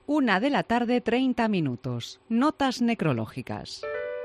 1:30 p.m. Notas necrológicas.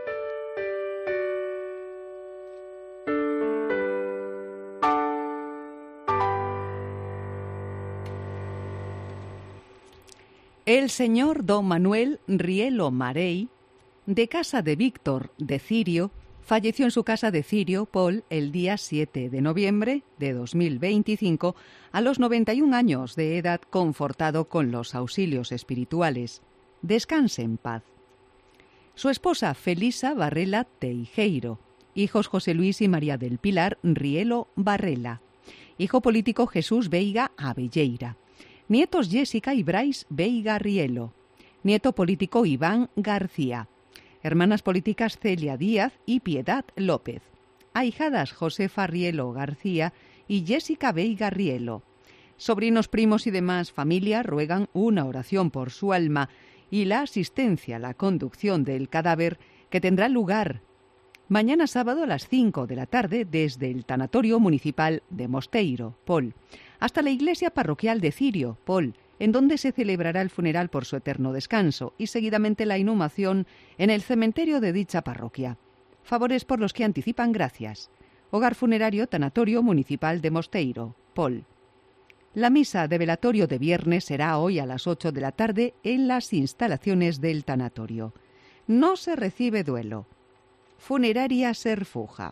El señor don Manuel Rielo Marey, de casa de Víctor de Cirio, falleció en su casa de Cirio, Pol, el día 7 de noviembre de 2025, a los 91 años de edad, confortado con los auxilios espirituales. Descanse en paz. Su esposa Felisa Varela Teijeiro, hijos José Luis y María del Pilar Rielo Varela, hijo político Jesús Veiga Abelleira, nietos Jessica y Bryce Veiga Rielo, nieto político Iván García, hermanas políticas Celia Díaz y Piedad López, ahijadas Josefa Rielo García y Jessica Veiga Rielo. Sobrinos, primos y demás familia ruegan una oración por su alma y la asistencia a la conducción del cadáver, que tendrá lugar mañana sábado a las 5 de la tarde desde el Tanatorio Municipal de Mosteiro, Pol, hasta la iglesia parroquial de Cirio, Pol, en donde se celebrará el funeral por su eterno descanso y seguidamente la inhumación en el cementerio de dicha parroquia. Favores por los que anticipan gracias. Hogar funerario Tanatorio Municipal de Mosteiro, Pol. La misa de velatorio de viernes será hoy a las 8 de la tarde en las instalaciones del tanatorio. No se recibe duelo. Funeraria Serfuja.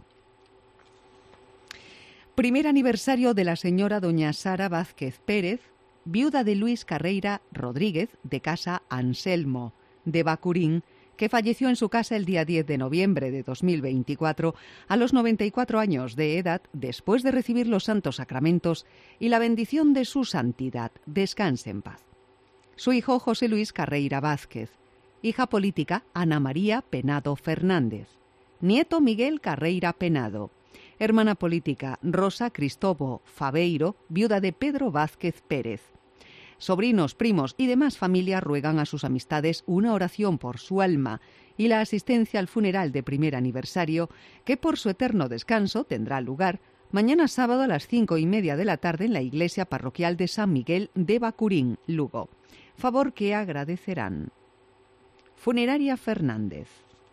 Primer aniversario de la señora doña Sara Vázquez Pérez, viuda de Luis Carreira Rodríguez, de casa Anselmo, de Bacurín, que falleció en su casa el día 10 de noviembre de 2024 a los 94 años de edad, después de recibir los santos sacramentos y la bendición de su santidad. Descanse en paz. Su hijo José Luis Carreira Vázquez, hija política Ana María Penado Fernández, nieto Miguel Carreira Penado, hermana política Rosa Cristóbal Faveiro, viuda de Pedro Vázquez Pérez. Sobrinos, primos y demás familia ruegan a sus amistades una oración por su alma y la asistencia al funeral de primer aniversario, que por su eterno descanso tendrá lugar mañana sábado a las 5:30 de la tarde en la iglesia parroquial de San Miguel de Bacurín, Lugo. Favor que agradecerán. Funeraria Fernández.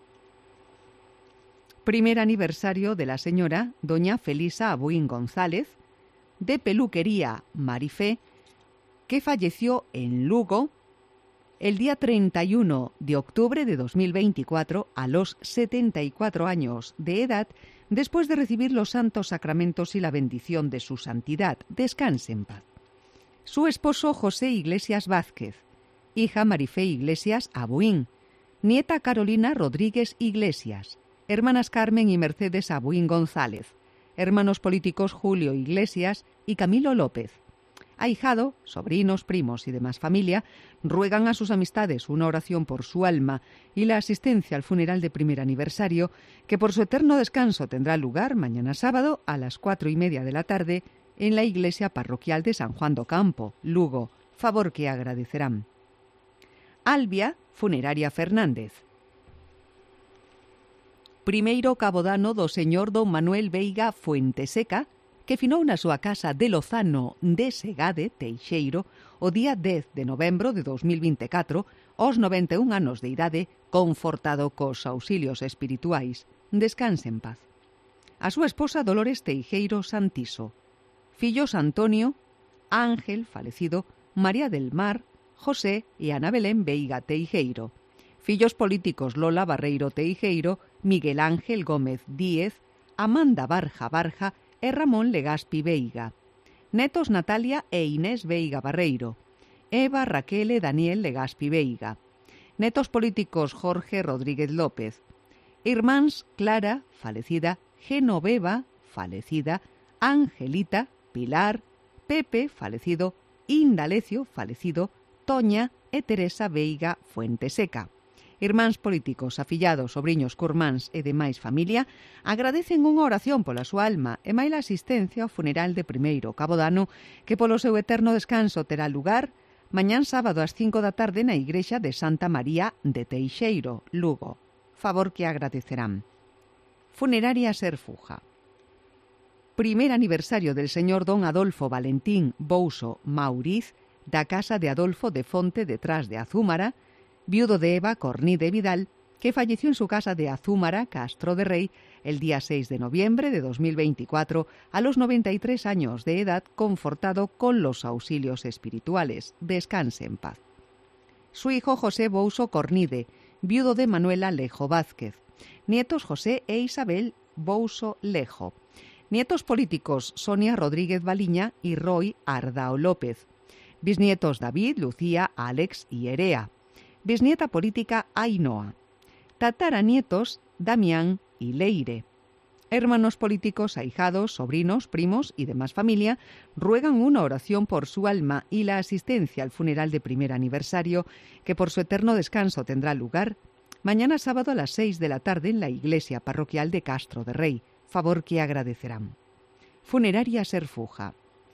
Primer aniversario de la señora doña Felisa Abuín González, de peluquería Marifé, que falleció en Lugo el día 31 de octubre de 2024 a los 74 años de edad, después de recibir los santos sacramentos y la bendición de su santidad. Descanse en paz. Su esposo José Iglesias Vázquez, hija Marifé Iglesias Abuín, nieta Carolina Rodríguez Iglesias, hermanas Carmen y Mercedes Abuín González, hermanos políticos Julio Iglesias y Camilo López. Ahijado, sobrinos, primos y demás familia ruegan a sus amistades una oración por su alma y la asistencia al funeral de primer aniversario, que por su eterno descanso tendrá lugar mañana sábado a las 4:30 de la tarde en la iglesia parroquial de San Juan do Campo, Lugo. Favor que agradecerán. Albia Funeraria Fernández. Primeiro cabodano do señor don Manuel Veiga Fuenteseca, que finou na súa casa de Lozano de Segade, Teixeiro, o día 10 de novembro de 2024, aos 91 anos de idade, confortado cos auxilios espirituais. Descanse en paz. A súa esposa Dolores Teijeiro Santiso, fillos Antonio, Ángel, falecido, María del Mar, José e Ana Belén Veiga Teijeiro, fillos políticos Lola Barreiro Teijeiro, Miguel Ángel Gómez Díez, Amanda Barja e Ramón Legaspi Veiga, netos Natalia e Inés Veiga Barreiro, Eva, Raquel e Daniel Legaspi Veiga, netos políticos Jorge Rodríguez López, irmáns Clara, falecida, Genoveva, falecida, Angelita, Pilar, Pepe, falecido, Indalecio, falecido, Toña e Teresa Veiga Fuenteseca. Irmáns políticos, afillados, sobriños, curmáns e demais familia agradecen unha oración pola súa alma e máis a asistencia ao funeral de primeiro cabodano, que polo seu eterno descanso terá lugar mañán sábado ás 5 da tarde na igrexa de Santa María de Teixeiro, Lugo. Favor que agradecerán. Funeraria Serfuja. Primer aniversario del señor don Adolfo Valentín Bouso Mauriz, da casa de Adolfo de Fonte detrás de Azúmara, viudo de Eva Cornide Vidal, que falleció en su casa de Azúmara, Castro de Rey, el día 6 de noviembre de 2024, a los 93 años de edad, confortado con los auxilios espirituales. Descanse en paz. Su hijo José Bouso Cornide, viudo de Manuela Lejo Vázquez. Nietos José e Isabel Bouso Lejo. Nietos políticos Sonia Rodríguez Baliña y Roy Ardao López. Bisnietos David, Lucía, Alex y Erea. Bisnieta política Ainhoa. Tataranietos Damián y Leire. Hermanos políticos, ahijados, sobrinos, primos y demás familia ruegan una oración por su alma y la asistencia al funeral de primer aniversario, que por su eterno descanso tendrá lugar mañana sábado a las 6 de la tarde en la iglesia parroquial de Castro de Rey, favor que agradecerán. Funeraria Serfuja.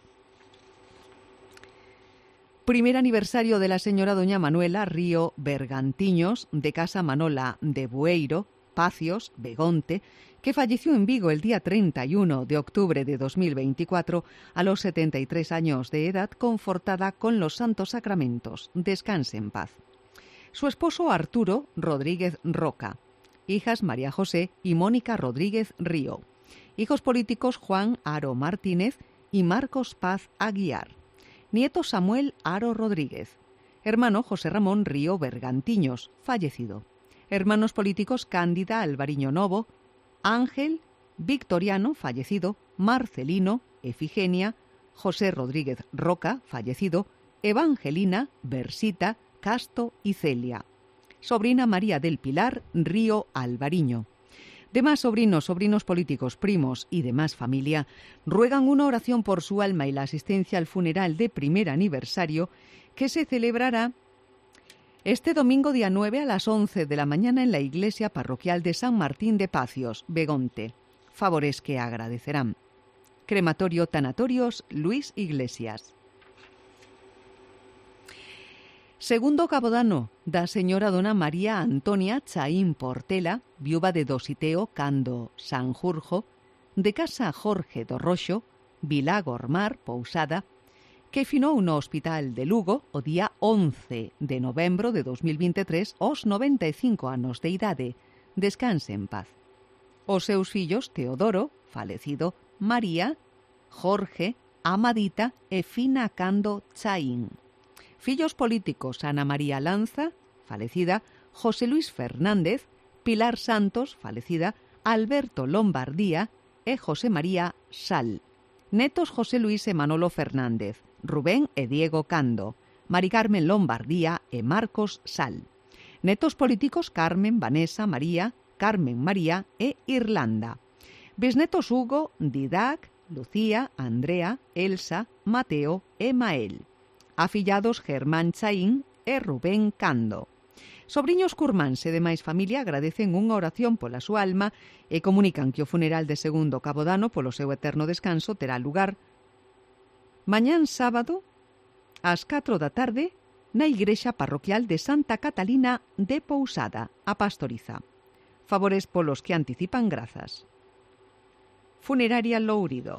Primer aniversario de la señora doña Manuela Río Bergantiños, de Casa Manola de Bueiro, Pacios, Begonte, que falleció en Vigo el día 31 de octubre de 2024 a los 73 años de edad, confortada con los santos sacramentos. Descanse en paz. Su esposo Arturo Rodríguez Roca. Hijas María José y Mónica Rodríguez Río. Hijos políticos Juan Aro Martínez y Marcos Paz Aguiar. Nieto Samuel Aro Rodríguez. Hermano José Ramón Río Bergantiños, fallecido. Hermanos políticos Cándida Alvariño Novo, Ángel Victoriano, fallecido, Marcelino, Efigenia, José Rodríguez Roca, fallecido, Evangelina, Versita, Casto y Celia. Sobrina María del Pilar Río Alvariño. Demás sobrinos políticos, primos y demás familia ruegan una oración por su alma y la asistencia al funeral de primer aniversario que se celebrará este domingo día 9 a las 11 de la mañana en la iglesia parroquial de San Martín de Pacios, Begonte. Favores que agradecerán. Crematorio Tanatorios Luis Iglesias. Segundo cabodano da señora dona María Antonia Chaín Portela, viuva de Dositeo Cando Sanjurjo, de Casa Jorge do Roxo, Vila Gormar, Pousada, que finou no Hospital de Lugo o día 11 de novembro de 2023 aos 95 anos de idade. Descanse en paz. Os seus fillos Teodoro, falecido, María, Jorge, Amadita e Fina Cando Chaín. Fillos políticos Ana María Lanza, falecida, José Luis Fernández, Pilar Santos, falecida, Alberto Lombardía e José María Sal. Netos José Luis e Manolo Fernández, Rubén e Diego Cando, Mari Carmen Lombardía e Marcos Sal. Netos políticos Carmen, Vanessa, María, Carmen María e Irlanda. Bisnetos Hugo, Didac, Lucía, Andrea, Elsa, Mateo e Mael. Afillados Germán Chaín e Rubén Cando. Sobriños curmanse de máis familia agradecen unha oración pola súa alma e comunican que o funeral de segundo cabodano polo seu eterno descanso terá lugar mañán sábado ás 4 da tarde na igrexa parroquial de Santa Catalina de Pousada, a Pastoriza. Favores polos que anticipan grazas. Funeraria Lourido.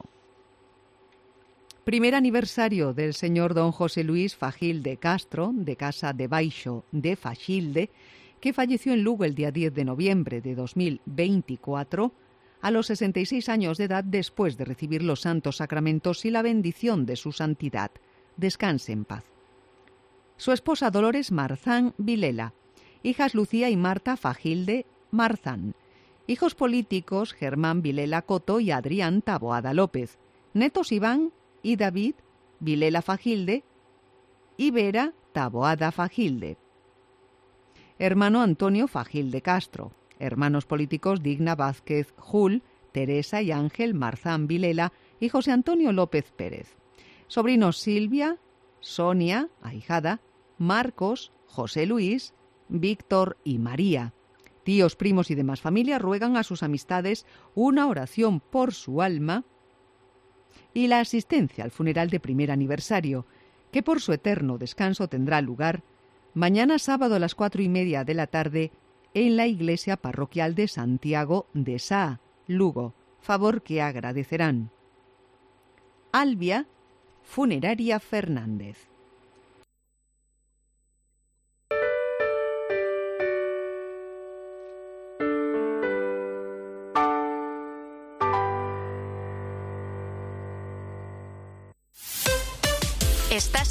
Primer aniversario del señor don José Luis Fagil de Castro, de Casa de Baixo de Faxilde, que falleció en Lugo el día 10 de noviembre de 2024, a los 66 años de edad, después de recibir los santos sacramentos y la bendición de su santidad. Descanse en paz. Su esposa Dolores Marzán Vilela. Hijas Lucía y Marta Fagilde Marzán. Hijos políticos Germán Vilela Coto y Adrián Taboada López. Netos Iván y David Vilela Fagilde y Vera Taboada Fagilde. Hermano Antonio Fagilde Castro. Hermanos políticos Digna Vázquez Jul, Teresa y Ángel Marzán Vilela y José Antonio López Pérez. Sobrinos Silvia, Sonia, ahijada, Marcos, José Luis, Víctor y María. Tíos, primos y demás familia ruegan a sus amistades una oración por su alma y la asistencia al funeral de primer aniversario, que por su eterno descanso tendrá lugar mañana sábado a las 4:30 de la tarde en la iglesia parroquial de Santiago de Sá, Lugo, favor que agradecerán. Albia Funeraria Fernández. Estás